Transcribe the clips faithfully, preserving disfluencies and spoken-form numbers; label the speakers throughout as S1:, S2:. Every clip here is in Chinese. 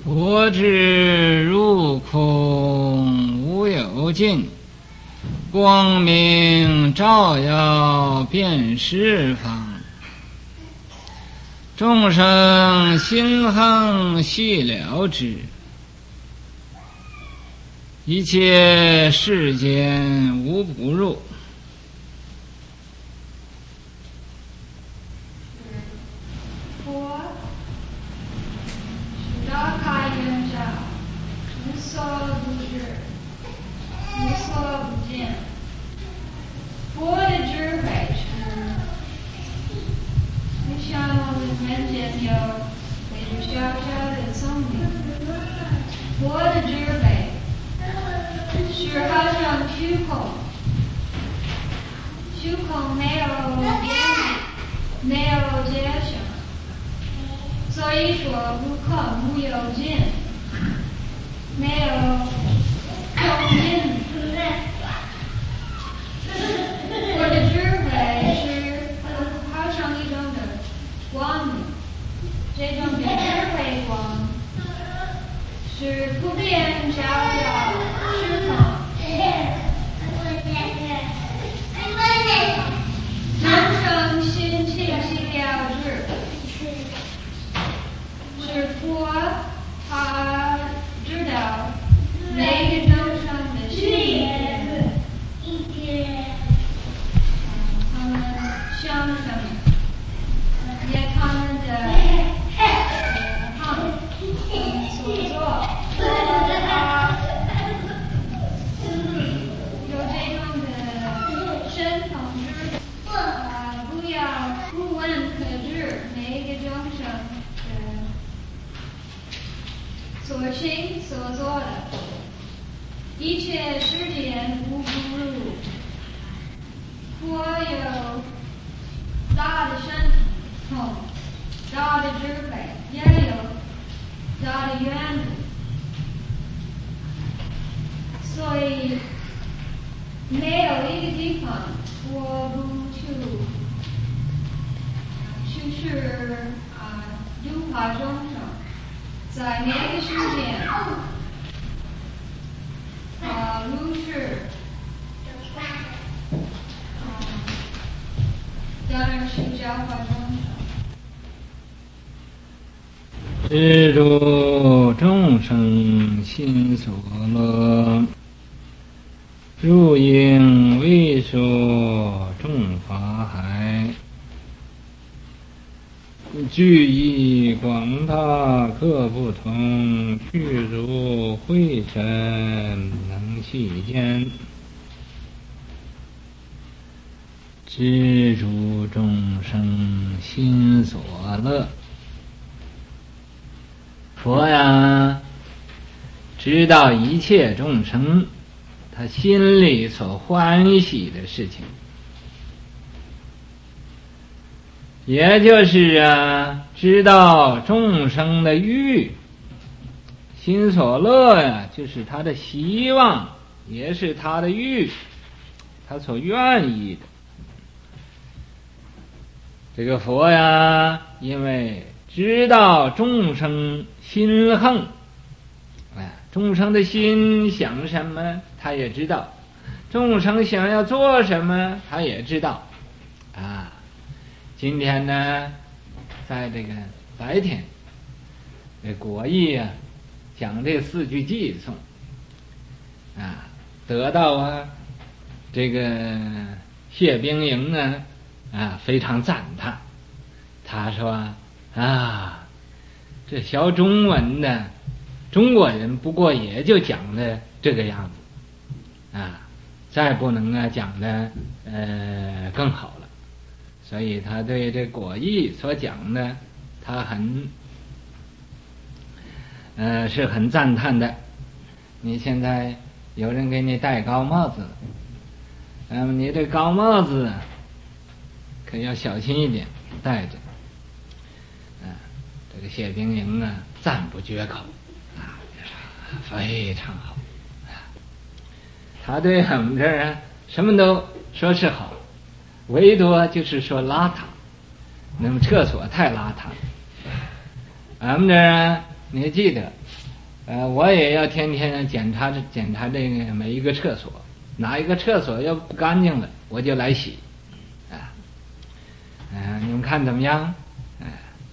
S1: 佛之入空无有尽，光明照耀遍十方。众生心恒系了之，一切世间无不入。
S2: 佛是大开眼照，无所不知，无所不见。佛的智慧是，就像我们人间有非常小小的聪明，佛的智慧是好像虚空，虚空没有边际，没有界限，所以说无空无有尽，没有终尽。我的智慧是好像一种的光明，这种的智慧光是普遍照耀十方。众生心清晰了知，是佛他知道每个众生的心，他们想什么，也他们的呃他们所做，他有这种的神通知。啊，不要不问可知每一个众生的所行所做的，一切世间无不入。佛有大的神通，大的智慧，也有大的愿力，所以没有一个地方我不去去是啊度化众生，在每个世界啊如是啊当然是教化众生。
S1: 知诸众生心所乐，入应为说众法海，具义广大各不同，具如慧尘能细见。知诸众生心所乐，佛呀知道一切众生他心里所欢喜的事情，也就是啊知道众生的欲，心所乐呀就是他的希望，也是他的欲，他所愿意的。这个佛呀因为知道众生心横，哎，众生的心想什么他也知道，众生想要做什么他也知道啊。今天呢在这个白天这果义啊讲这四句偈颂啊，得到啊这个谢冰莹呢啊非常赞叹，他说啊这学中文的中国人不过也就讲的这个样子啊，再不能啊讲的呃更好了，所以他对这果义所讲的他很呃是很赞叹的。你现在有人给你戴高帽子，那么你这高帽子可要小心一点戴着啊。这个谢冰莹啊赞不绝口啊，非常好啊。他对我们这儿啊什么都说是好，唯独就是说邋遢，那么厕所太邋遢了。俺们这儿啊你记得呃，我也要天天检查检查这个每一个厕所，哪一个厕所要不干净了，我就来洗，啊，呃，你们看怎么样？啊、呃，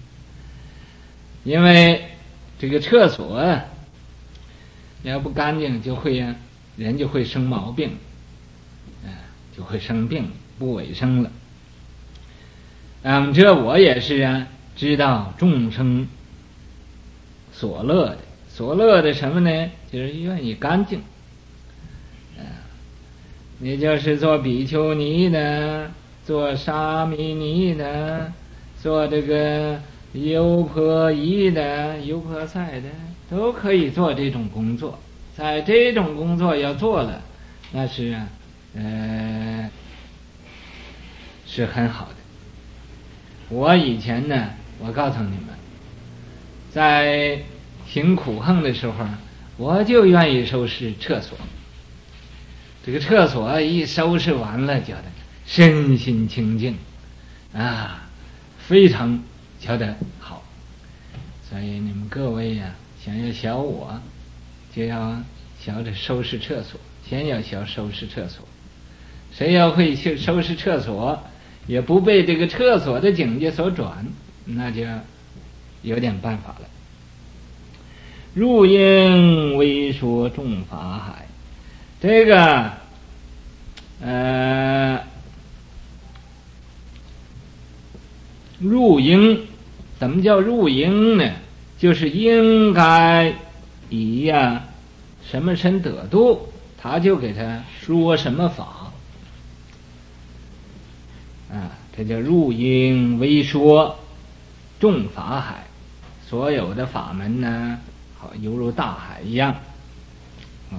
S1: 因为这个厕所啊，要不干净，就会呀，人就会生毛病，啊、呃，就会生病，不卫生了。嗯，这我也是啊，知道众生所乐的。所乐的什么呢？就是愿意干净，啊，你就是做比丘尼的，做沙弥尼的，做这个优婆夷的、优婆塞的，都可以做这种工作。在这种工作要做了，那是啊，呃，是很好的。我以前呢，我告诉你们，在行苦行的时候，我就愿意收拾厕所。这个厕所一收拾完了，觉得身心清净啊，非常觉得好。所以你们各位呀、啊，想要学我，就要学着收拾厕所，先要学收拾厕所。谁要会去收拾厕所，也不被这个厕所的境界所转，那就有点办法了。入应微说众法海，这个呃，入应怎么叫入应呢？就是应该以呀什么身得度，他就给他说什么法啊，这叫入应微说众法海。所有的法门呢，好犹如大海一样，嗯，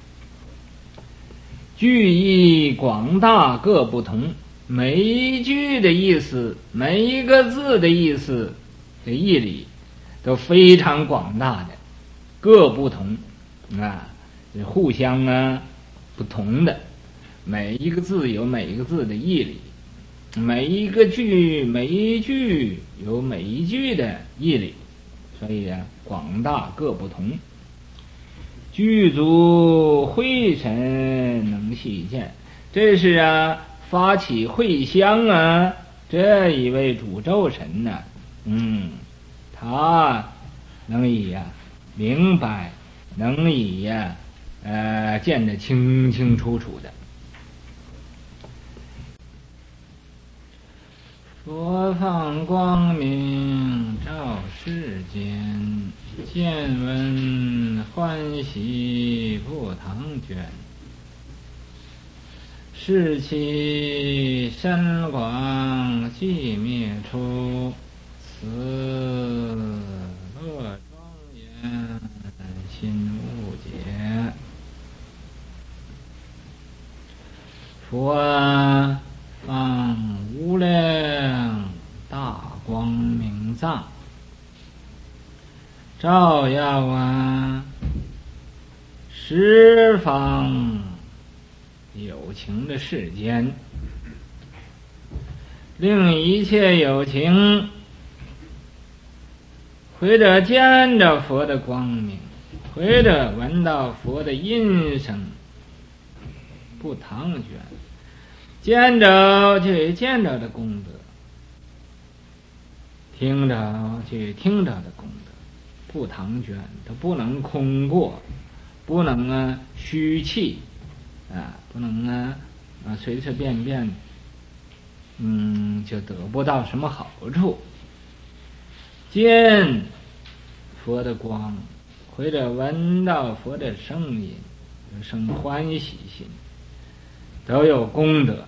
S1: 句意广大各不同，每一句的意思，每一个字的意思的义理都非常广大的，各不同啊，互相啊不同的，每一个字有每一个字的义理，每一个句每一句有每一句的义理。所以啊，广大各不同，具足慧神能细见。这是啊，发起慧香啊，这一位主咒神呢、啊，嗯，他能以呀、啊、明白，能以呀、啊、呃见得清清楚楚的。佛放光明照世间，见闻欢喜不唐捐。视其深广寂灭处，此乐庄严心无解。佛放无量大光明藏，照耀啊十方有情的世间，令一切有情回着见着佛的光明，回着闻到佛的音声，不唐捐，见着就见着的功德，听着就听着的功德，不唐捐，它不能空过，不能啊虚气啊，不能啊啊随随便便嗯就得不到什么好处。见佛的光，或者闻到佛的声音，生欢喜心，都有功德，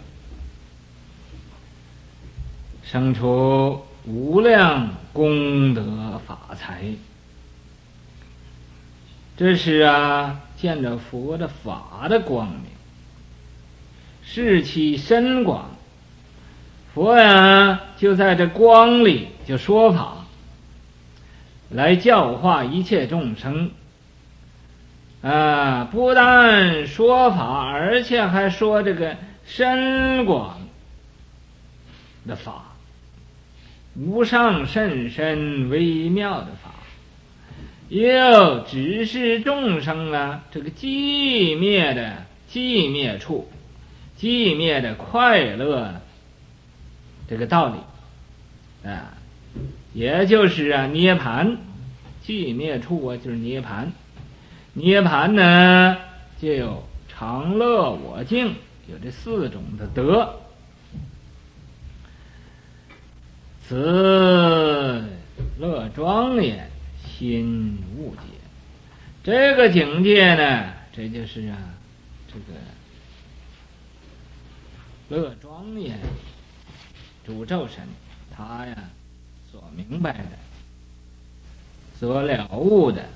S1: 生出无量功德法财。这是啊见着佛的法的光明，视其深广，佛呀就在这光里就说法，来教化一切众生啊！不但说法，而且还说这个深广的法，无上甚深微妙的法。 又指示众生啊，这个寂灭的寂灭处，寂灭的快乐这个道理啊，也就是啊涅盘，寂灭处啊就是涅盘，涅盘呢就有常乐我净，有这四种的德。此乐庄严，心悟界。这个境界呢，这就是啊，这个乐庄严主咒神他呀所明白的、所了悟的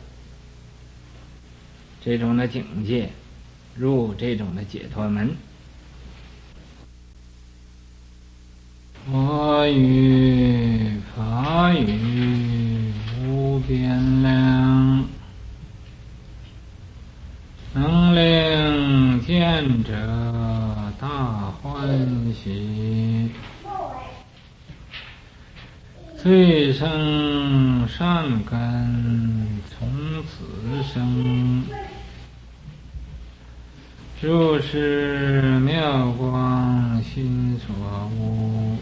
S1: 这种的境界，入这种的解脱门。佛语法语无边量，能令见者大欢喜，最生善根从此生，如是妙光心所悟。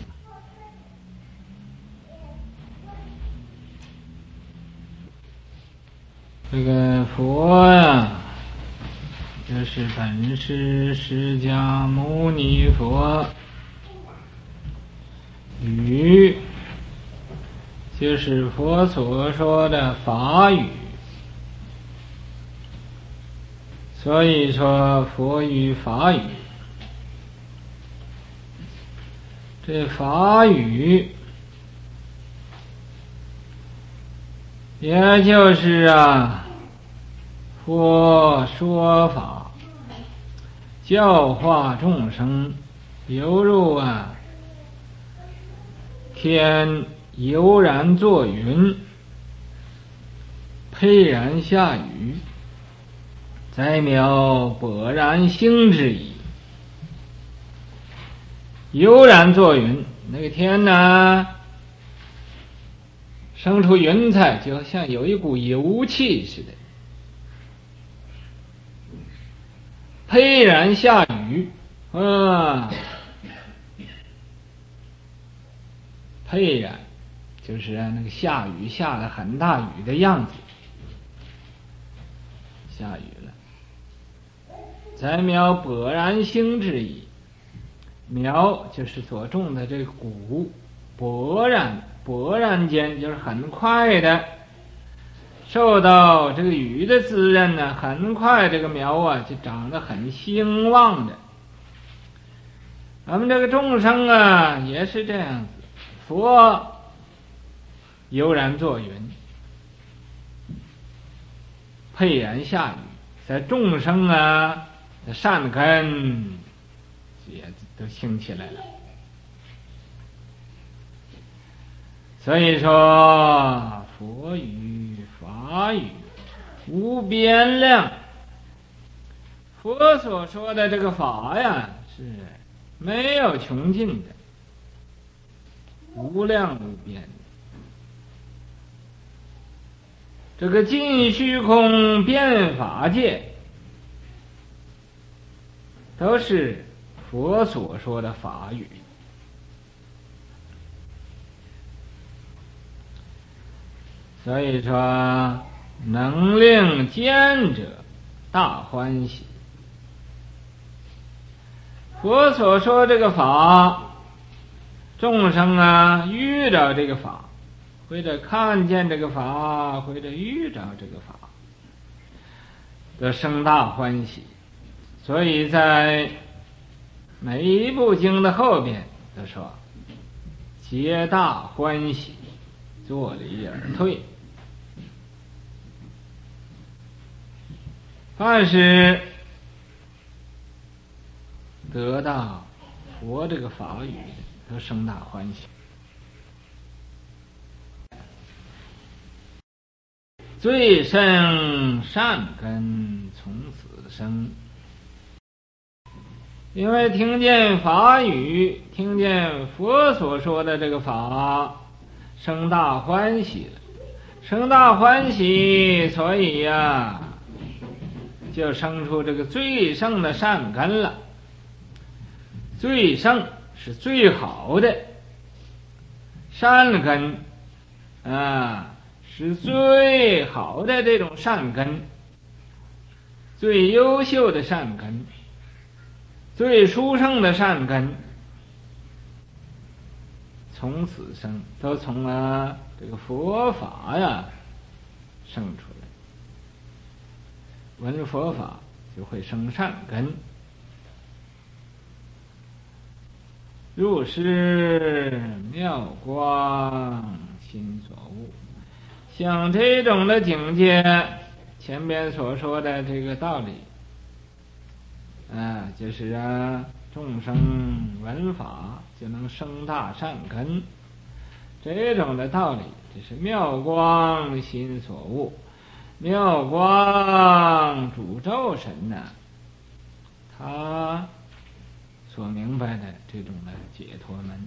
S1: 这个佛呀，就是本师释迦牟尼佛，语就是佛所说的法语，所以说佛语法语。这法语也就是啊佛说法，教化众生，犹如啊天悠然作云，沛然下雨，载渺勃然星之意。悠然作云，那个天呢生出云彩，就像有一股油气似的。沛然下雨啊，沛然就是那个下雨下了很大雨的样子，下雨了。载渺勃然星之意，苗就是所种的这个谷，勃然勃然间就是很快的受到这个雨的滋润呢，很快这个苗啊就长得很兴旺的。咱们这个众生啊也是这样子，佛悠然作云，沛然下雨，在众生啊的善根也都兴起来了。所以说佛语法语无边量，佛所说的这个法呀是没有穷尽的，无量无边的。这个尽虚空遍法界都是佛所说的法语。所以说能令见者大欢喜。佛所说这个法，众生啊遇到这个法，或者看见这个法，或者遇着这个法，得生大欢喜。所以在每一部经的后边都说皆大欢喜，坐离而退。凡是得到佛这个法语都生大欢喜。最生善根从此生，因为听见法语，听见佛所说的这个法，生大欢喜了， 生大欢喜，所以呀、啊，就生出这个最胜的善根了。最胜是最好的善根啊，是最好的这种善根，最优秀的善根，最殊胜的善根，从此生都从啊这个佛法呀生出来，闻佛法就会生善根。入世妙光心所悟，像这种的境界，前边所说的这个道理啊，就是啊众生闻法就能生大善根，这种的道理，这是妙光心所悟。妙光主咒神呢、啊，他所明白的这种的解脱门。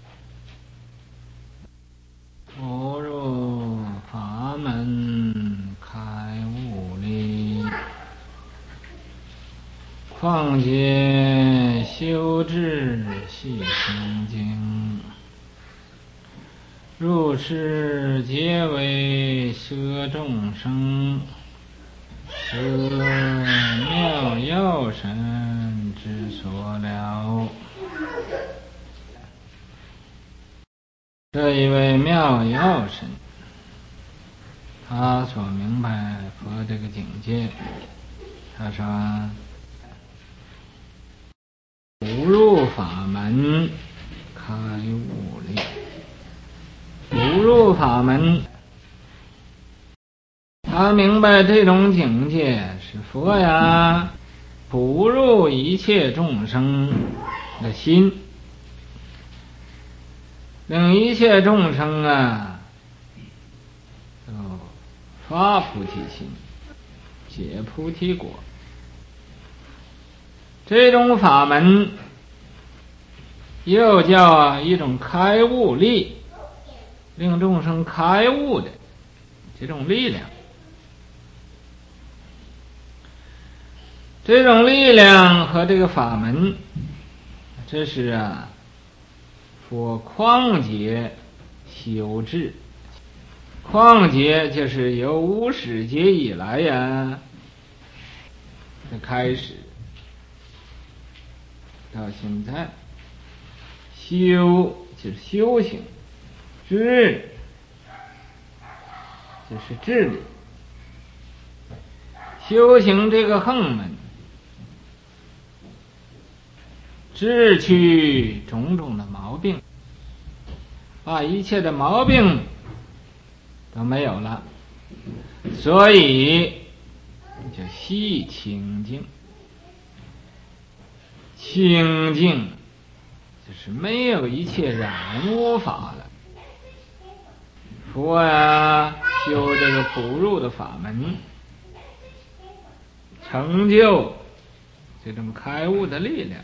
S1: 不入法门开悟力，况且修治细心经，入世皆为摄众生，是妙药神之所了。这一位妙药神，他所明白佛这个境界，他说不入法门开悟力。不入法门，他明白这种境界是佛呀不入一切众生的心，令一切众生啊都发菩提心，结菩提果。这种法门又叫啊一种开悟力，令众生开悟的这种力量。这种力量和这个法门，这是啊佛旷劫修治。旷劫就是由无始劫以来呀的开始到现在，修就是修行，治就是治理，修行这个横门，治去种种的毛病，把一切的毛病都没有了，所以就悉清净。清净就是没有一切染污法了。佛啊修这个不入的法门，成就这种开悟的力量，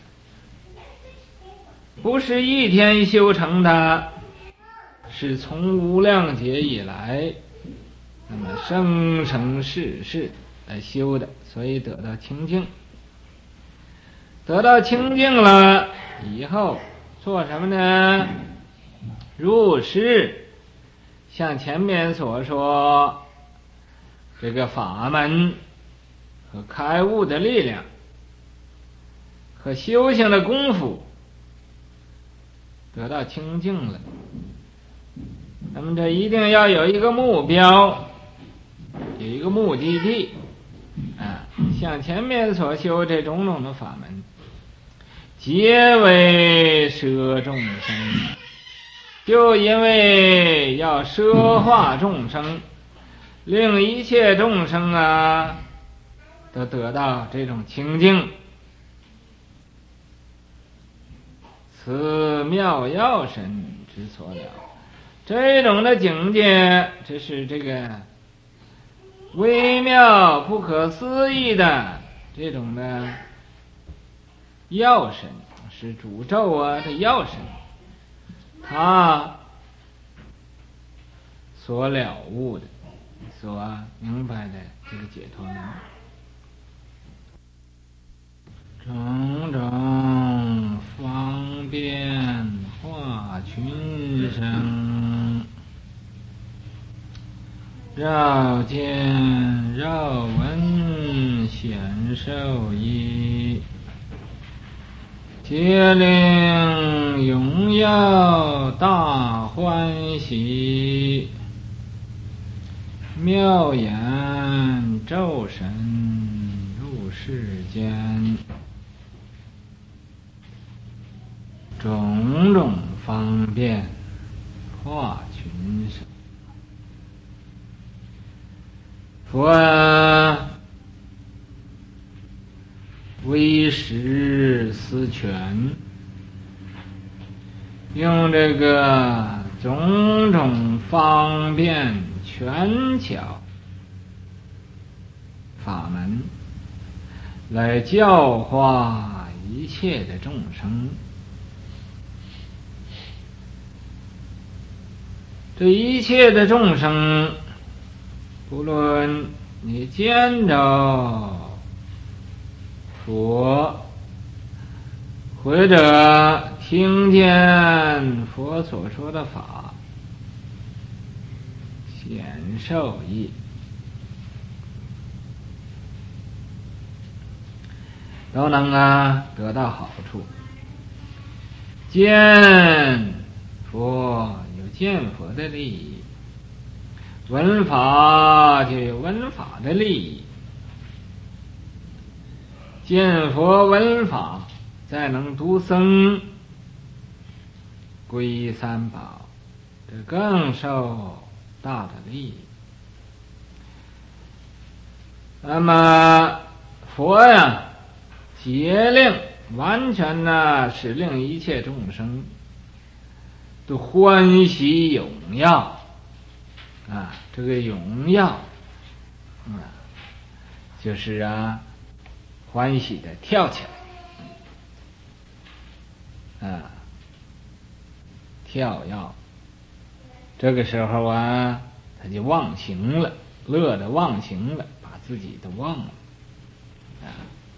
S1: 不是一天修成的，是从无量劫以来那么生生世世来修的，所以得到清净。得到清净了以后做什么呢？入世，像前面所说，这个法门和开悟的力量和修行的功夫得到清净了，那么这一定要有一个目标，有一个目的地啊！像前面所修这种种的法门，皆为摄众生，就因为要摄化众生，令一切众生啊都得到这种清净。此妙药神之所了，这种的境界，这是这个微妙不可思议的这种的药神，是诅咒啊的药神，他所了悟的。 所明白的这个解脱门。种种方便化群生，绕见绕闻显受益，皆令荣耀大欢喜，妙言咒神入世间，种种方便化群生。佛为实思权，用这个种种方便权巧法门来教化一切的众生。这一切的众生，不论你见着佛，或者听见佛所说的法，显受益，都能啊得到好处。见佛有见佛的利益，闻法就有闻法的利益。见佛闻法，再能读僧，皈依三宝，这更受大的利益。那么佛呀，节令完全呢是令一切众生都欢喜踊跃啊，这个踊跃啊，就是啊欢喜的跳起来啊，跳跃。这个时候啊，他就忘形了，乐得忘形了，把自己都忘了啊。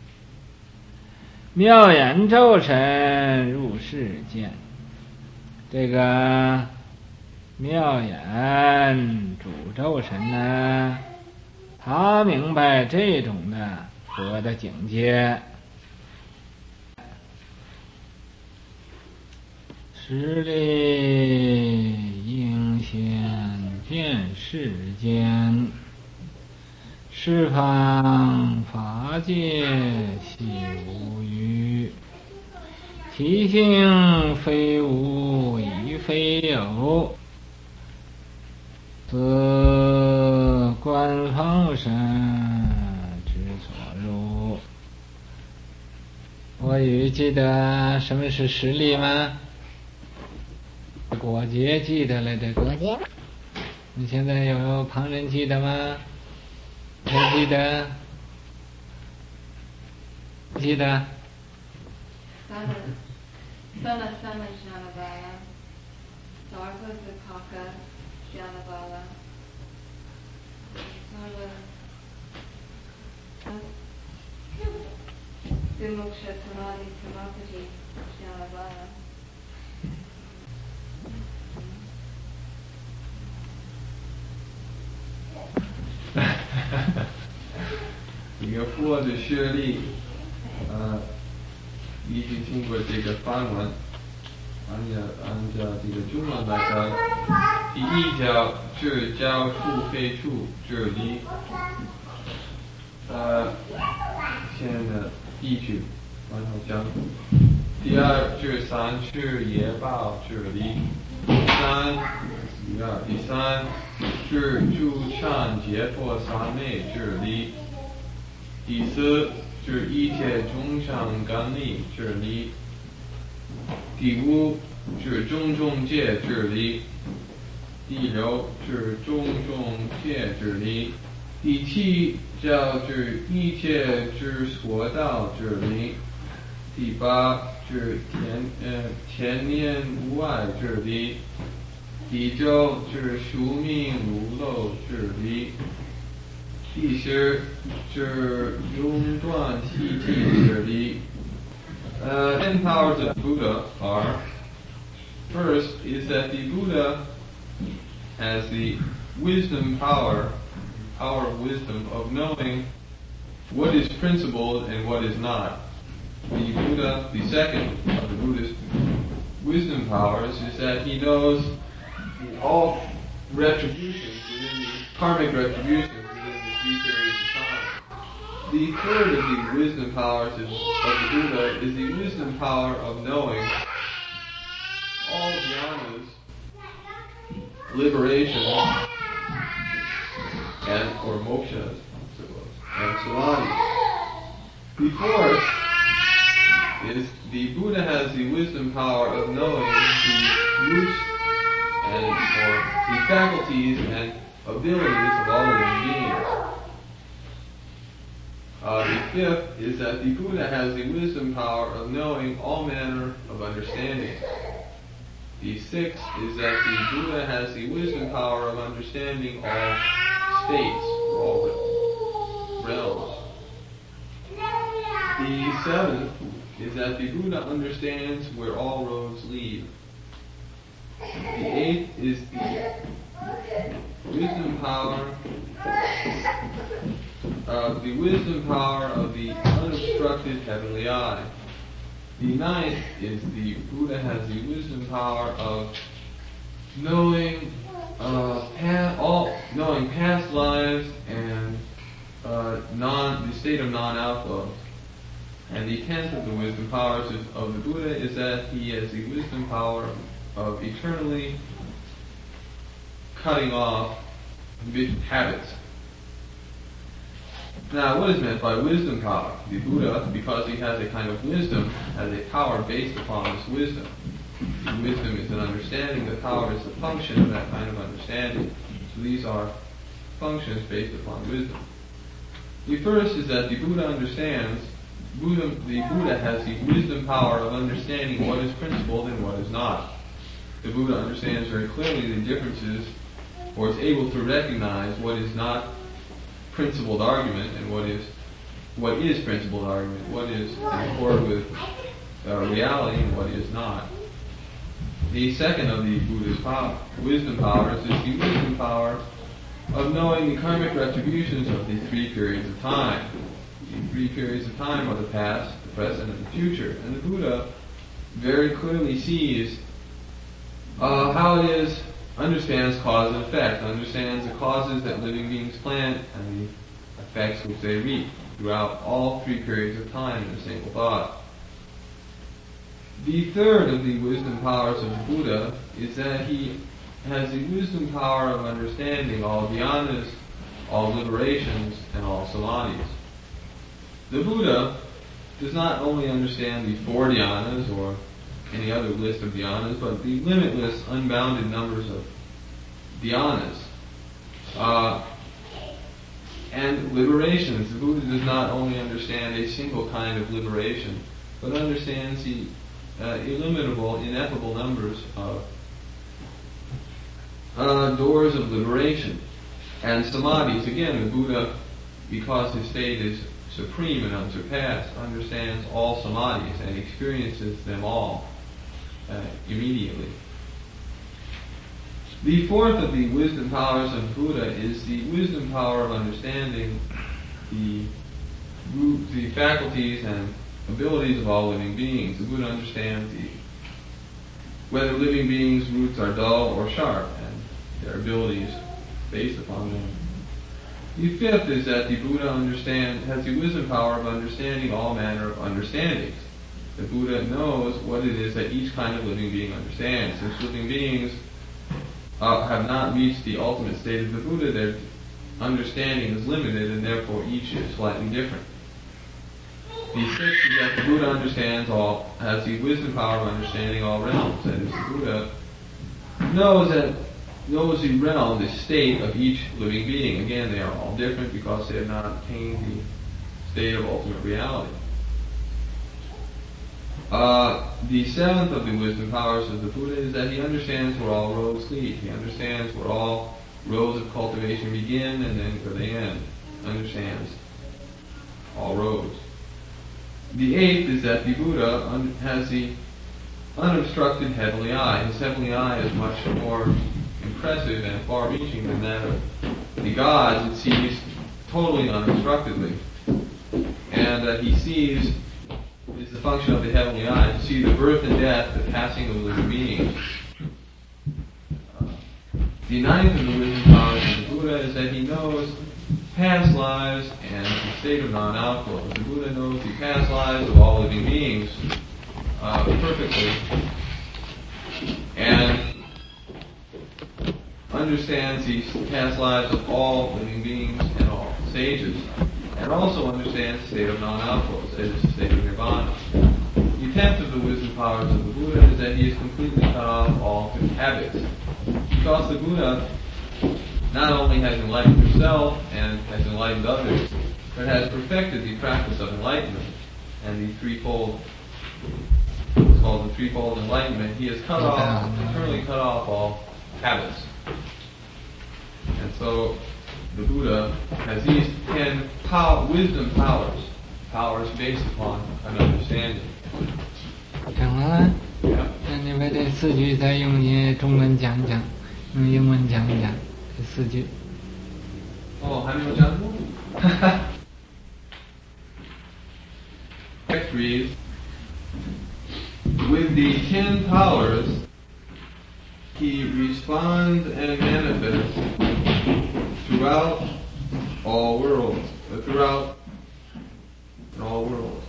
S1: 妙言咒神入世间，这个妙言主咒神呢，他明白这种的佛的境界，实力应现遍世间，十方法界悉无余，其性非无亦非有，自观方身之所入。我语记得什么是实力吗？果节记得了，这个果节。你现在有旁人记得吗？谁记得？记得？
S3: Sana sana sana Shanabala, Sarva Vipaka Shanabala, Sarva Vimuksha Tamadi Tamapati Shanabala.
S4: 一个佛的学历，呃，一直经过这个梵文，按照按照这个中文来讲，第一教是教处非处这里，呃，现在一句往后讲，第二至三是业报这里，三第二第三是诸禅解脱三昧这里。第四是一切众生感力这里，第五是种种界这里，第六是种种界这里，第七叫是一切之所到这里，第八是天呃千年无碍这里， 比周至熟命如漏至离，第十至庸断希冀至离。Uh, ten powers of Buddha are, first is that the Buddha has the wisdom power, power of wisdom of knowing what is principled and what is not. The Buddha, the second of the Buddhist wisdom powers, is that he knows all retributions within the karmic retributions within the three periods of time. The third of the wisdom powers of, of the Buddha is the wisdom power of knowing all jhanas, liberation, and or moksha, and samadhi. The fourth is the Buddha has the wisdom power of knowing the roots and or the faculties and abilities of all living beings. Uh, the fifth is that the Buddha has the wisdom power of knowing all manner of understanding. The sixth is that the Buddha has the wisdom power of understanding all states, all realms. The seventh is that the Buddha understands where all roads lead. The eighth is the wisdom power of the wisdom power of the unobstructed heavenly eye. The ninth is the Buddha has the wisdom power of knowing uh, pa- all knowing past lives and uh, non the state of non-outflow. And the tenth of the wisdom powers of, of the Buddha is that he has the wisdom power of eternally cutting off habits. Now, what is meant by wisdom power? The Buddha, because he has a kind of wisdom, has a power based upon this wisdom. The wisdom is an understanding. The power is the function of that kind of understanding. So these are functions based upon wisdom. The first is that the Buddha understands Buddha, the Buddha has the wisdom power of understanding what is principled and what is not. The Buddha understands very clearly the differences, or is able to recognize what is not principled argument and what is what is principled argument, what is in accord with uh, reality and what is not. The second of the Buddha's power, wisdom powers is the wisdom power of knowing the karmic retributions of the three periods of time. The three periods of time are the past, the present, and the future. And the Buddha very clearly sees uh, how it is, understands cause and effect, understands the causes that living beings plant and the effects which they reap throughout all three periods of time in a single thought. The third of the wisdom powers of the Buddha is that he has the wisdom power of understanding all dhyanas, all liberations, and all samadhis. The Buddha does not only understand the four dhyanas or any other list of dhyanas, but the limitless, unbounded numbers of dhyanas. Uh, and liberations. The Buddha does not only understand a single kind of liberation, but understands the uh, illimitable, ineffable numbers of uh, doors of liberation. And samadhis, again, the Buddha, because his state is supreme and unsurpassed, understands all samadhis and experiences them all uh, immediately. The fourth of the wisdom powers of Buddha is the wisdom power of understanding the the faculties and abilities of all living beings. The Buddha understands the, whether living beings' roots are dull or sharp, and their abilities based upon them. The fifth is that the Buddha understand, has the wisdom power of understanding all manner of understandings. The Buddha knows what it is that each kind of living being understands. Since living beings uh, have not reached the ultimate state of the Buddha, their understanding is limited, and therefore each is slightly different. The sixth is that the Buddha understands all, has the wisdom power of understanding all realms. That is, the Buddha knows that knows the realm, the state of each living being. Again, they are all different because they have not attained the state of ultimate reality. Uh, the seventh of the wisdom powers of the Buddha is that he understands where all roads lead. He understands where all roads of cultivation begin and then where they end. Understands all roads. The eighth is that the Buddha un- has the unobstructed heavenly eye. His heavenly eye is much more impressive and far-reaching than that of the gods. It sees totally unobstructedly. And uh, he sees, it's the function of the heavenly eye, to see the birth and death, the passing of living beings. Uh, the ninth of the wisdom powers of the Buddha is that he knows past lives and the state of non-outflow. The Buddha knows the past lives of all living beings uh, perfectly and understands the past lives of all living beings and all sages, and also understands the state of non-outflow, that is the state of nirvana. The tenth of the wisdom powers of the Buddha is that he is completely cut off all habits. Because the Buddha not only has enlightened himself and has enlightened others, but has perfected the practice of enlightenment and the threefold, it's called the threefold enlightenment. He has cut off, eternally cut off all habits. And so the Buddha has these ten pow- wisdom powers, powers based upon an understanding.
S1: 讲完了，
S4: Yeah.
S1: 那你把这四句再用你中文讲一讲，用英文讲一讲这四句。
S4: Oh, 还没有讲过。Text reads, with the ten powers, he responds and manifests throughout all worlds, uh, throughout all worlds.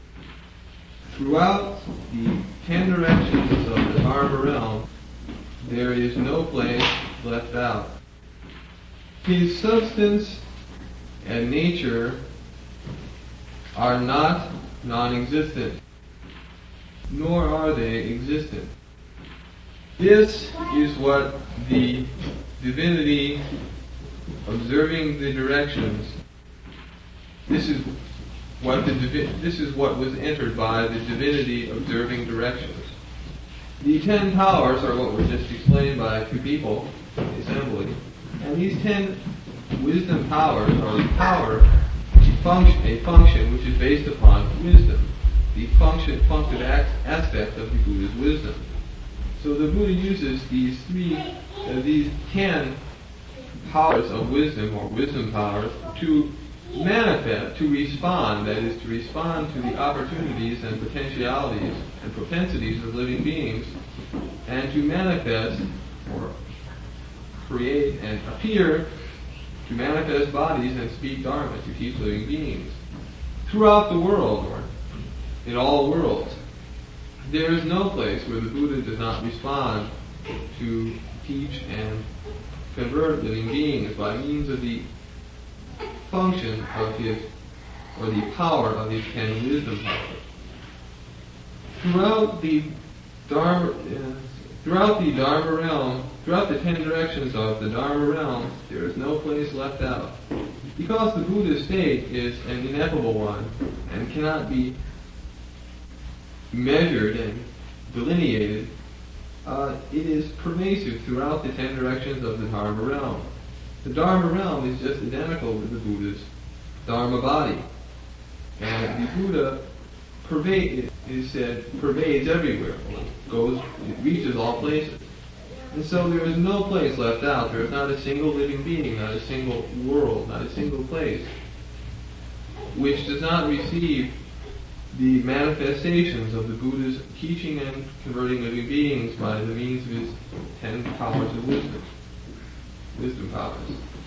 S4: Throughout the ten directions of the Dharma realm, there is no place left out. His substance and nature are not non-existent, nor are they existent. This is what the divinity observing the directions, this is what the divi- this is what was entered by the divinity observing directions. The ten powers are what were just explained by two people in the assembly. And these ten wisdom powers are the power, a function, a function which is based upon wisdom, the function, functive aspect of the Buddha's wisdom. So the Buddha uses these three, uh, these ten powers of wisdom, or wisdom powers, to manifest, to respond, that is, to respond to the opportunities and potentialities and propensities of living beings, and to manifest, or create and appear, to manifest bodies and speak Dharma, to teach living beings. Throughout the world, or in all worlds, there is no place where the Buddha does not respond to teach and convert living beings by means of the function of his, or the power of his ten wisdom powers. Throughout the Dharma, uh, throughout the Dharma realm, throughout the ten directions of the Dharma realm, there is no place left out. Because the Buddha's state is an ineffable one and cannot be measured and delineated, uh, it is pervasive throughout the ten directions of the Dharma realm. The Dharma realm is just identical with the Buddha's Dharma body. And the Buddha pervade, it is said, pervades everywhere, goes, it reaches all places. And so there is no place left out. There is not a single living being, not a single world, not a single place, which does not receive the manifestations of the Buddha's teaching and converting living beings by the means of his ten powers of wisdom, wisdom powers.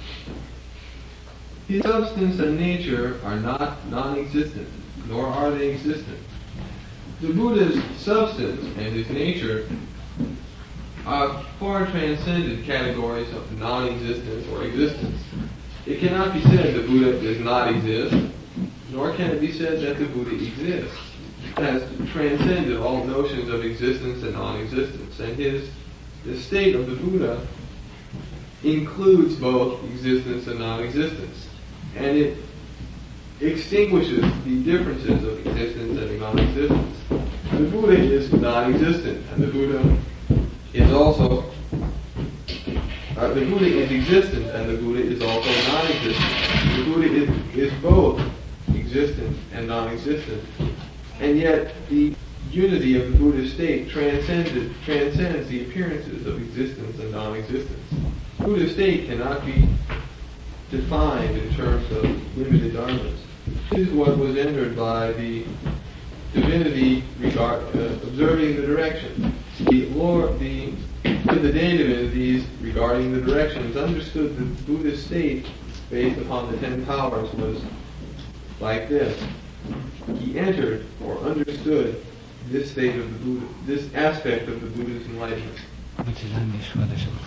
S4: His substance and nature are not non-existent, nor are they existent. The Buddha's substance and his nature are far transcended categories of non-existence or existence. It cannot be said the Buddha does not exist, nor can it be said that the Buddha exists. It has transcended all notions of existence and non-existence, and his the state of the Buddha includes both existence and non-existence, and it extinguishes the differences of existence and non-existence. the Buddha is non-existent, and the Buddha is also uh, the Buddha is existent, and the Buddha is also non-existent. The Buddha is, is both existent and non-existent, and yet the unity of the Buddha state transcended, transcends the appearances of existence and non-existence. The Buddha state cannot be defined in terms of limited dharmas. This is what was entered by the divinity regard, uh, observing the direction. The Lord, the the day divinities regarding the directions understood the Buddhist state based upon the ten powers was like this. He entered or understood this state of the Buddha, this aspect of the Buddha's enlightenment.
S1: 不知道你说的什么。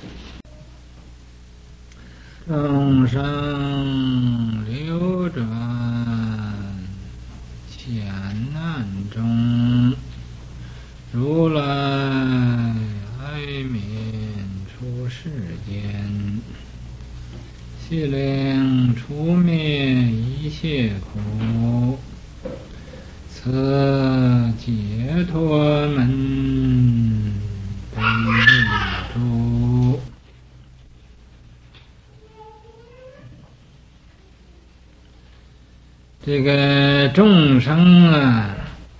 S1: 众生流转险难中，如来哀悯出世间，悉令除灭一切苦，此解脱门得住。这个众生啊，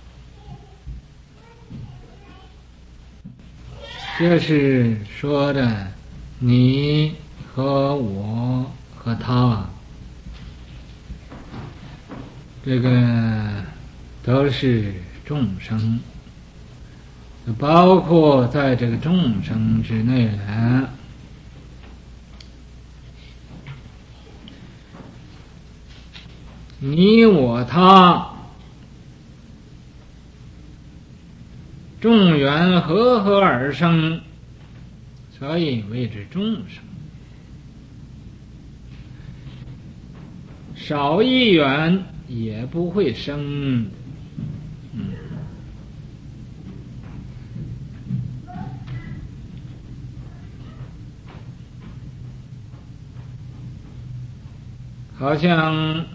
S1: 就是说的你和我和他，这个都是众生，包括在这个众生之内了。你我他众缘和合而生，所以谓之众生。少一缘也不会生。嗯，好像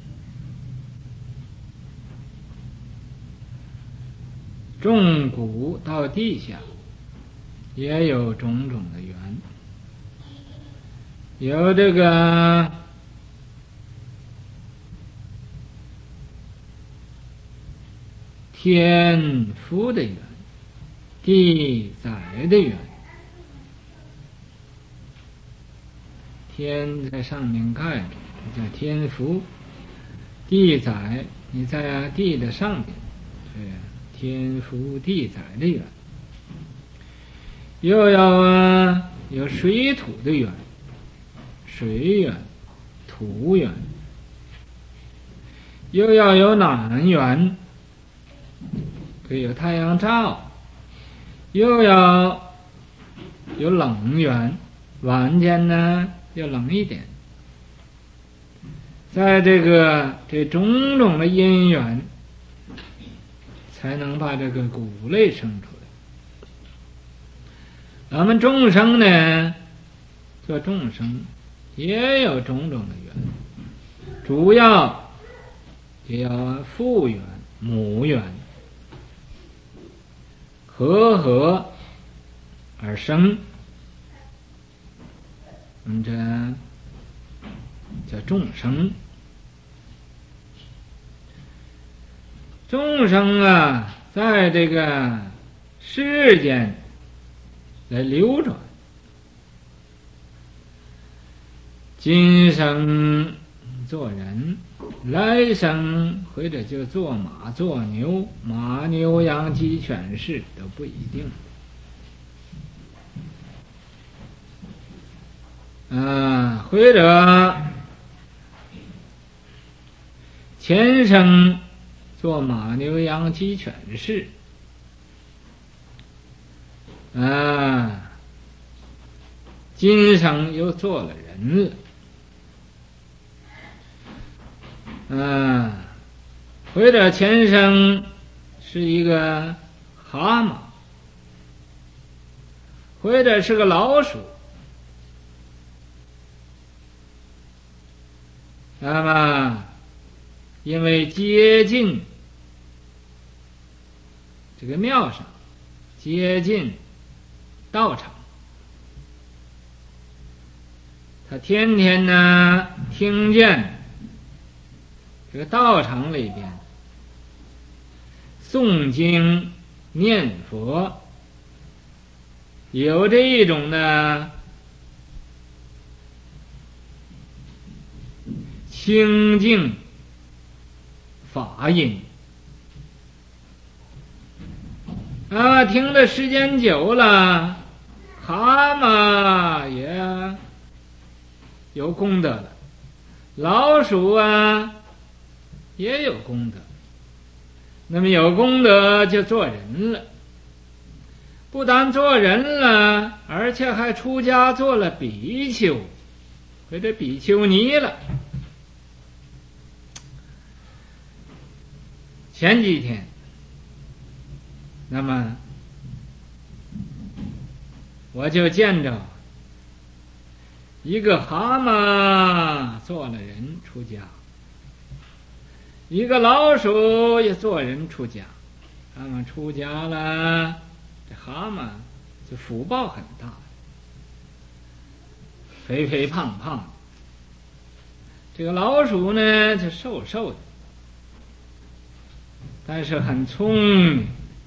S1: 种谷到地下也有种种的缘，有这个天福的缘，地载的缘。天在上面盖着，叫天福；地载，你在地的上面，是天福地载的缘。又要啊有水土的缘，水缘、土缘。又要有暖缘，可以有太阳照；又要有冷缘，晚间呢要冷一点。在这个这种种的因缘，才能把这个谷类生出来。咱们众生呢，做众生也有种种的缘，主要就要父缘、母缘和合而生，嗯，这叫众生。众生啊，在这个世间来流转，今生做人，来生或者就做马做牛，马牛羊鸡犬士都不一定。啊，或者前生做马牛羊鸡犬士，啊，今生又做了人了，啊，或者前生是一个蛤蟆，或者是个老鼠，那么因为接近这个庙上，接近道场。他天天呢听见这个道场里边诵经念佛，有这一种呢清净法音啊，听的时间久了，蛤蟆也有功德了，老鼠啊也有功德，那么有功德就做人了，不但做人了，而且还出家做了比丘或者比丘尼了。前几天，那么我就见着一个蛤蟆做了人出家，一个老鼠也做人出家。他们出家了，这蛤蟆就福报很大，肥肥胖胖，这个老鼠呢就瘦瘦的，但是很聪明。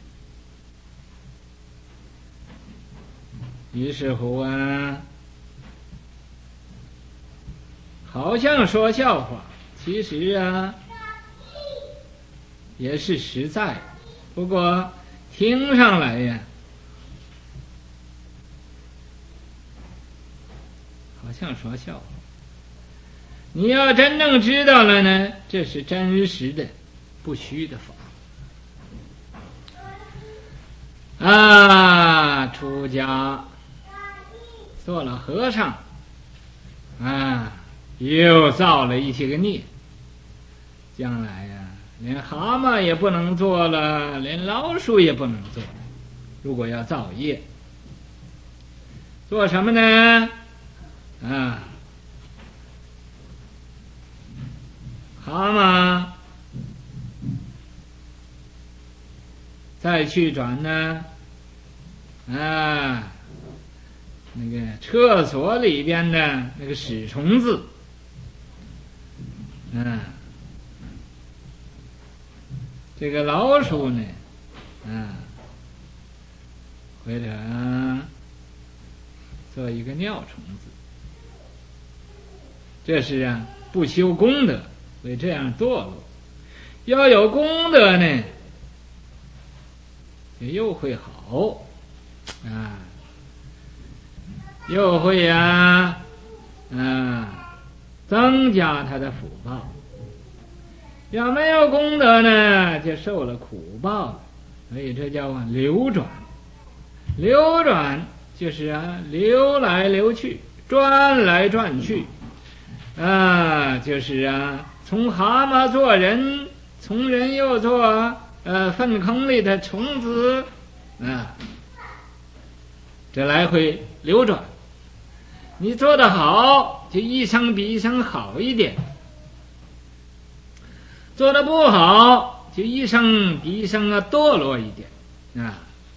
S1: 于是乎啊，好像说笑话，其实啊也是实在，不过听上来呀好像说笑话，你要真正知道了呢，这是真实的不虚的法啊。出家做了和尚啊，又造了一些个孽，将来呀连蛤蟆也不能做了，连老鼠也不能做了。如果要造业，做什么呢？啊，蛤蟆再去转呢啊，那个厕所里边的那个屎虫子，嗯、啊，这个老鼠呢，啊，或者做一个尿虫子，这是啊不修功德，会这样堕落。要有功德呢，又会好啊。又会啊，啊，增加他的福报。要没有功德呢，就受了苦报了。所以这叫啊流转。流转就是啊流来流去，转来转去，啊，就是啊从蛤蟆做人，从人又做呃粪坑里的虫子啊，这来回流转。你做得好，就一生比一生好一点；做得不好，就一生比一生啊堕落一点啊。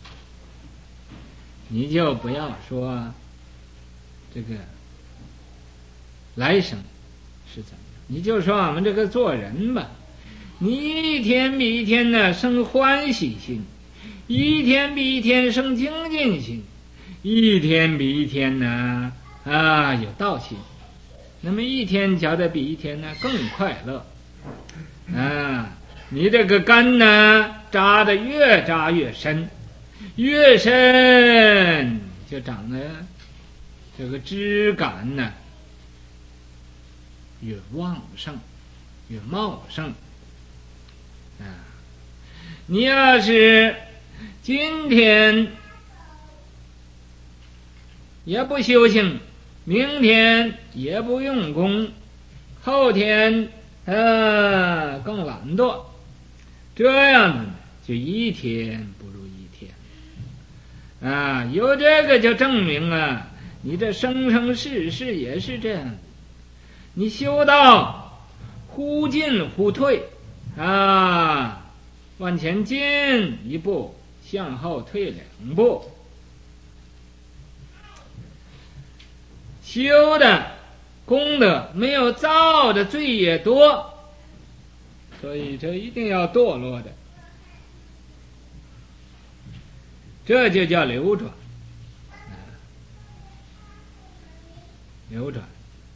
S1: 你就不要说这个来生是怎么样，你就说我们这个做人吧，你一天比一天呢生欢喜心，一天比一天生精进心，一天比一天呢啊有道心，那么一天觉得比一天呢更快乐啊。你这个根呢扎得越扎越深，越深就长得这个枝干呢越旺盛越茂盛啊。你要是今天也不修行，明天也不用功，后天呃更懒惰，这样子就一天不如一天啊。有这个就证明啊，你这生生世世也是这样的。你修道忽进忽退啊，往前进一步向后退两步。修的功德没有造的罪也多，所以这一定要堕落的，这就叫流转，流转。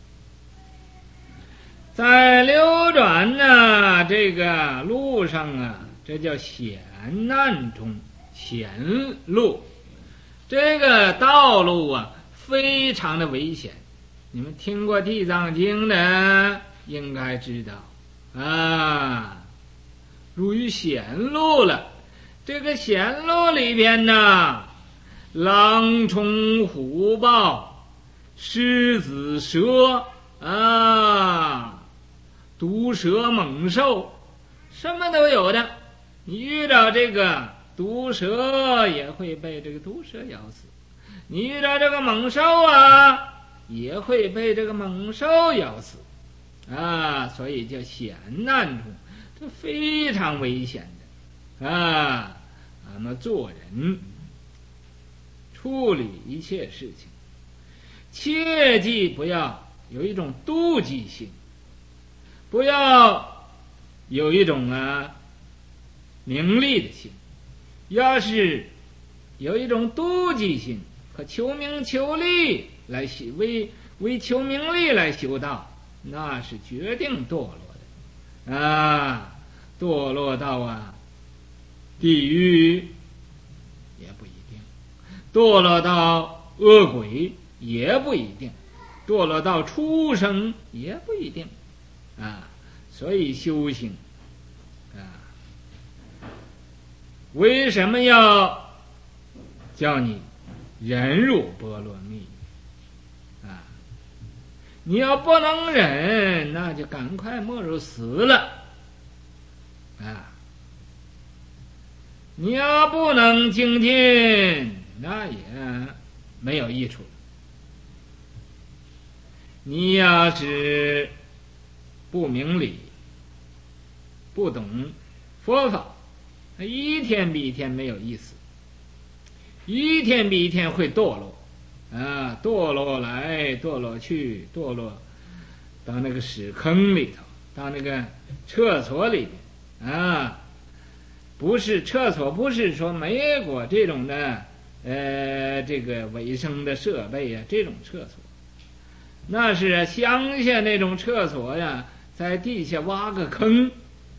S1: 在流转呢这个路上啊，这叫险难中险路，这个道路啊非常的危险。你们听过地藏经的应该知道啊，入于险路了。这个险路里边呢，狼虫虎豹狮子蛇啊，毒蛇猛兽什么都有的。你遇到这个毒蛇也会被这个毒蛇咬死，你遇到这个猛兽啊也会被这个猛兽咬死啊，所以叫险难中，这非常危险的啊。那么做人处理一切事情，切记不要有一种妒忌心，不要有一种啊名利的心。要是有一种妒忌心和求名求利来修，为为求名利来修道，那是决定堕落的啊，堕落到啊地狱也不一定，堕落到恶鬼也不一定，堕落到畜生也不一定啊。所以修行啊，为什么要叫你忍辱波罗蜜啊？你要不能忍，那就赶快没入死了啊！你要不能精进，那也没有益处。你要是不明理，不懂佛法，一天比一天没有意思，一天比一天会堕落啊，堕落来堕落去，堕落到那个屎坑里头，到那个厕所里面啊。不是厕所，不是说美国这种的呃这个卫生的设备啊，这种厕所，那是乡下那种厕所呀，在地下挖个坑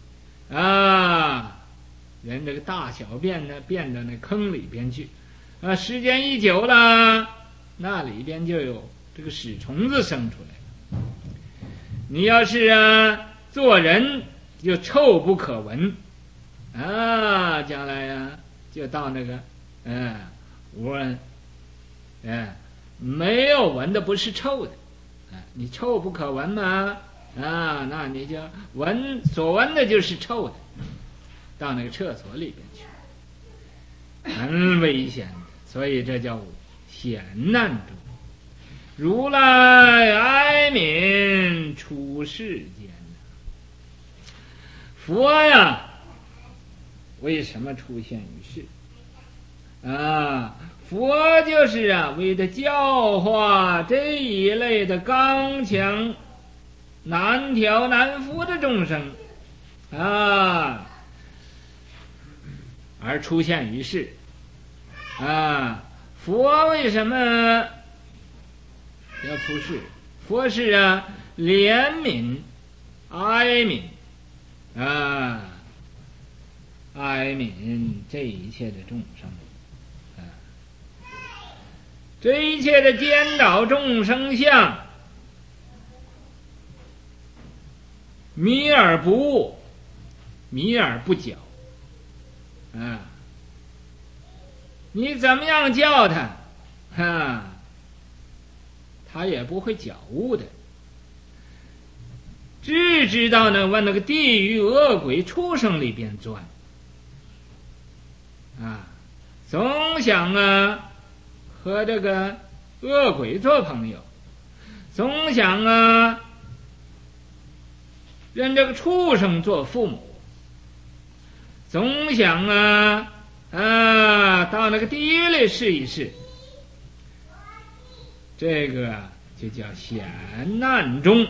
S1: 啊，人这个大小便呢便到那坑里边去啊，时间一久了，那里边就有这个屎虫子生出来了。你要是啊做人就臭不可闻啊，将来呀、啊、就到那个嗯闻嗯没有闻的不是臭的啊，你臭不可闻嘛啊，那你就闻所闻的就是臭的，到那个厕所里边去，很危险的。所以这叫险难中，如来哀悯出世间。佛呀为什么出现于世啊？佛就是啊为了教化这一类的刚强难调难服的众生啊而出现于世啊。佛为什么要出世？佛是啊怜悯哀悯啊，哀悯这一切的众生啊，这一切的颠倒众生相，迷而不悟，迷而不觉啊。你怎么样叫他啊，他也不会觉悟的，只知道呢往那个地狱恶鬼畜生里边钻啊，总想啊和这个恶鬼做朋友，总想啊认这个畜生做父母，总想啊啊，到那个地狱里试一试，这个就叫险难中。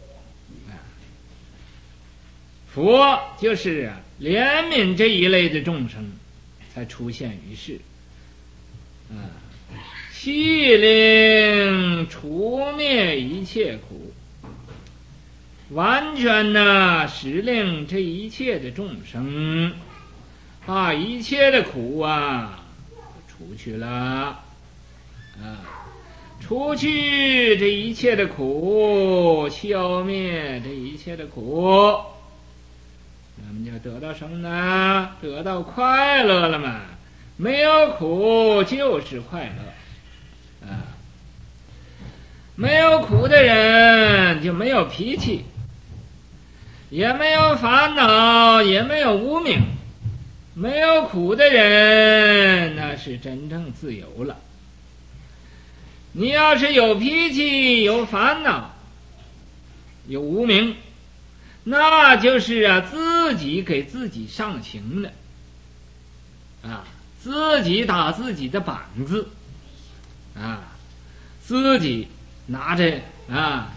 S1: 佛就是怜悯这一类的众生，才出现于世，啊，悉令除灭一切苦，完全呢使令这一切的众生，把一切的苦啊除去了，啊，除去这一切的苦，消灭这一切的苦。那么就得到什么呢？得到快乐了嘛。没有苦就是快乐啊！没有苦的人就没有脾气，也没有烦恼，也没有无明。没有苦的人，那是真正自由了。你要是有脾气，有烦恼，有无明，那就是啊自己给自己上刑的啊，自己打自己的板子啊，自己拿着啊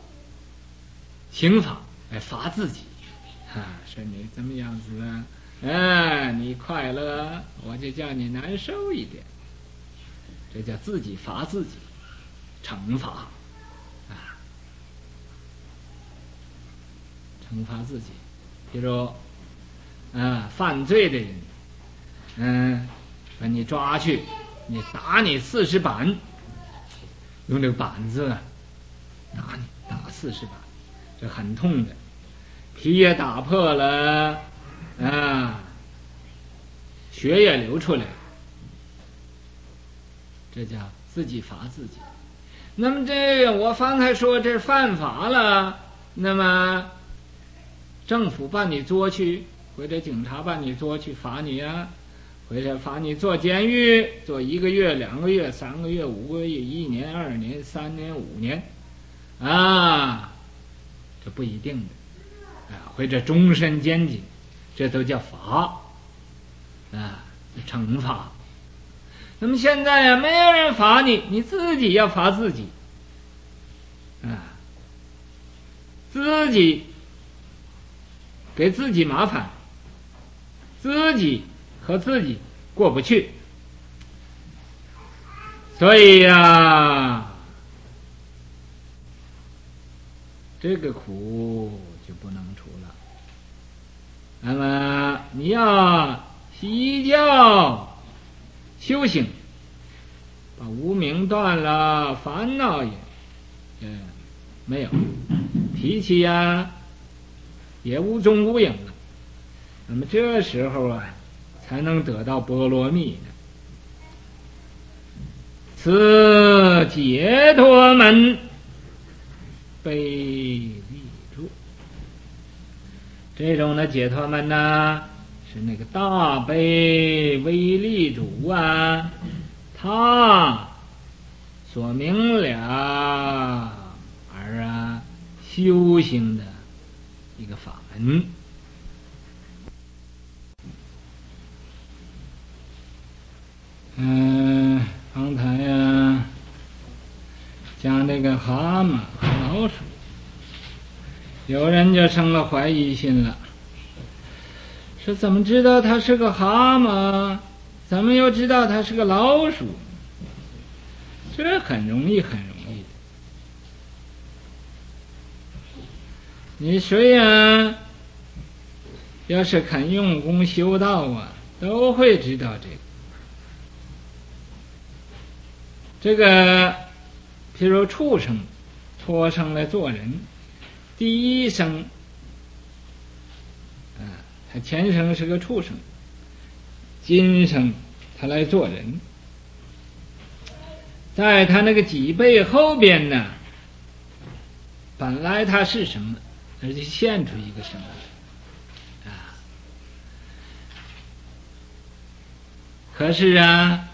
S1: 刑法来罚自己啊，说你怎么样子啊，哎，你快乐我就叫你难受一点，这叫自己罚自己，惩罚啊，惩罚自己。比如啊，犯罪的人，嗯，把你抓去，你打你四十板，用这个板子啊打你，打四十板，这很痛的，皮也打破了啊，血也流出来，这叫自己罚自己。那么这个我方才说这犯法了，那么政府把你捉去，或者警察把你捉去罚你啊，或者罚你坐监狱，坐一个月、两个月、三个月、五个月、一年、二年、三年、五年，啊，这不一定的啊，或者终身监禁，这都叫罚啊，惩罚。那么现在呀，没有人罚你，你自己要罚自己啊，自己给自己麻烦，自己和自己过不去，所以呀，这个苦就不能除了。那么你要洗教修行，把无明断了，烦恼也嗯没有，脾气呀也无踪无影了，那么这时候啊才能得到波罗蜜呢。此解脱门悲力住，这种的解脱门呢，是那个大悲威力主啊，他所明了而啊修行的一个法门。嗯，刚才呀讲这个蛤蟆和老鼠，有人就生了怀疑心了，说怎么知道它是个蛤蟆，怎么又知道它是个老鼠？这很容易很容易的。你谁呀要是肯用功修道啊，都会知道这个。这个譬如畜生托生来做人，第一生啊，他前生是个畜生，今生他来做人，在他那个脊背后边呢，本来他是什么，而且现出一个什么啊？可是啊，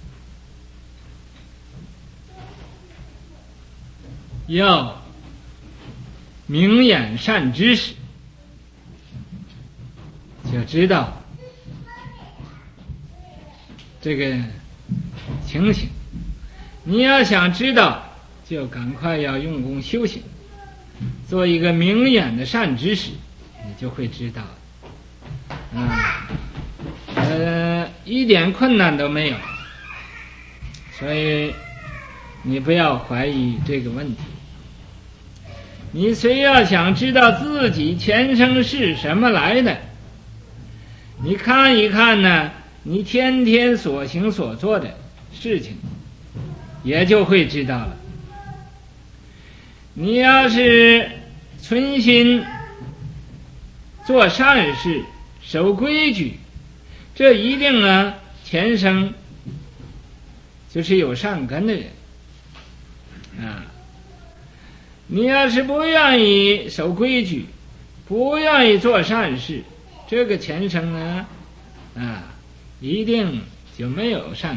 S1: 要明眼善知识，就知道这个情形。你要想知道，就赶快要用功修行，做一个明眼的善知识，你就会知道啊，呃，一点困难都没有。所以你不要怀疑这个问题。你虽要想知道自己前生是什么来的，你看一看呢，你天天所行所做的事情，也就会知道了。你要是存心做善事，守规矩，这一定啊，前生就是有善根的人啊。你要是不愿意守规矩，不愿意做善事，这个前生呢啊，一定就没有善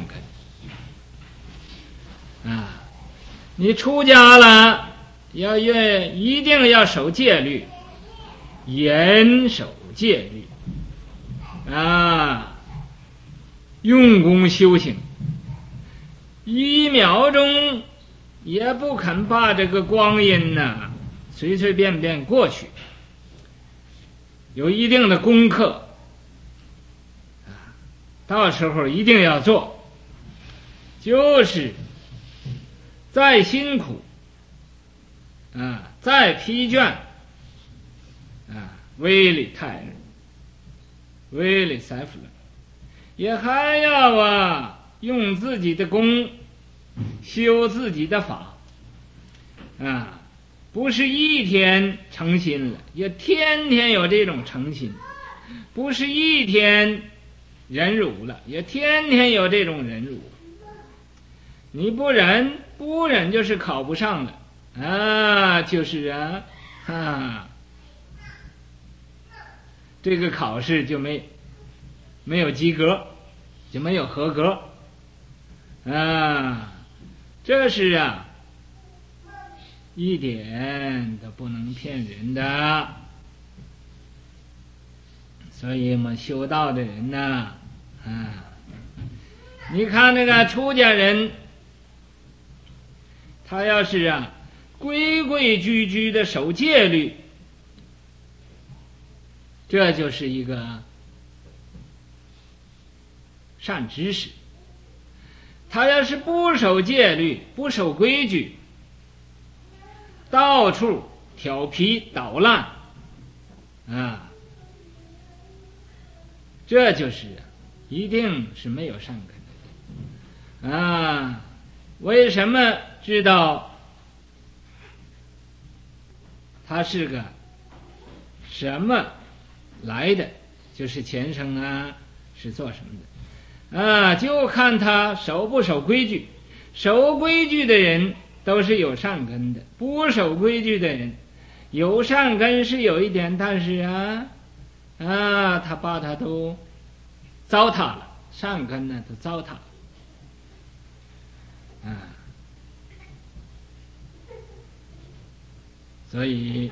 S1: 根啊。你出家了，要越一定要守戒律，严守戒律啊，用功修行，一秒钟也不肯把这个光阴呢随随便便过去，有一定的功课啊，到时候一定要做，就是再辛苦啊，再疲倦啊，威力太人，威力塞夫了，也还要啊用自己的功修自己的法啊，不是一天诚心了，也天天有这种诚心；不是一天忍辱了，也天天有这种忍辱。你不忍，不忍就是考不上了啊，就是啊，哈，这个考试就没没有及格，就没有合格啊。这是啊，一点都不能骗人的。所以我们修道的人呢，啊，你看那个出家人，他要是啊规规矩矩的守戒律，这就是一个善知识。他要是不守戒律，不守规矩，到处调皮捣乱啊，这就是一定是没有善根的啊。为什么知道他是个什么来的？就是前生啊是做什么的啊，就看他守不守规矩。守规矩的人都是有善根的，不守规矩的人有善根是有一点，但是啊啊，他把他都糟蹋了，善根呢都糟蹋了啊。所以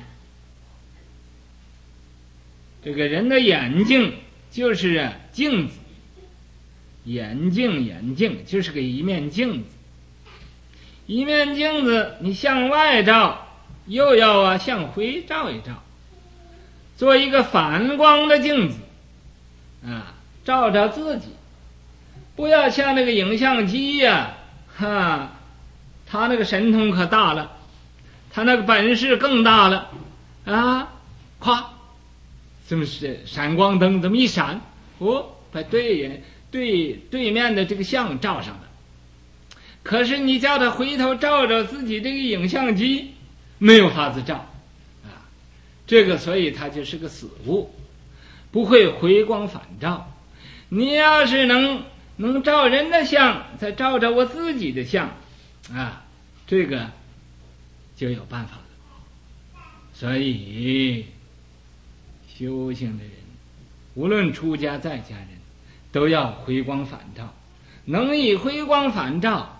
S1: 这个人的眼睛就是啊镜子，眼镜眼镜就是个一面镜子，一面镜子你向外照，又要啊向回照一照，做一个反光的镜子啊，照照自己，不要像那个影像机呀、啊，哈，他那个神通可大了，他那个本事更大了啊，咵，这么是闪光灯这么一闪，哦，把对眼对对面的这个像照上了。可是你叫他回头照照自己这个影像机，没有法子照啊，这个所以它就是个死物，不会回光返照。你要是能能照人的像，再照照我自己的像啊，这个就有办法了。所以修行的人，无论出家在家人，都要回光返照，能以回光返照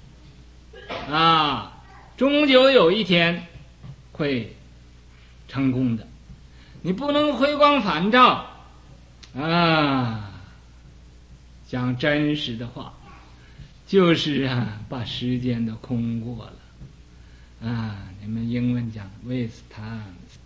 S1: 啊，终究有一天会成功的。你不能回光返照啊， 讲真实的话，就是啊，把时间都空过了啊。你们英文讲 waste times。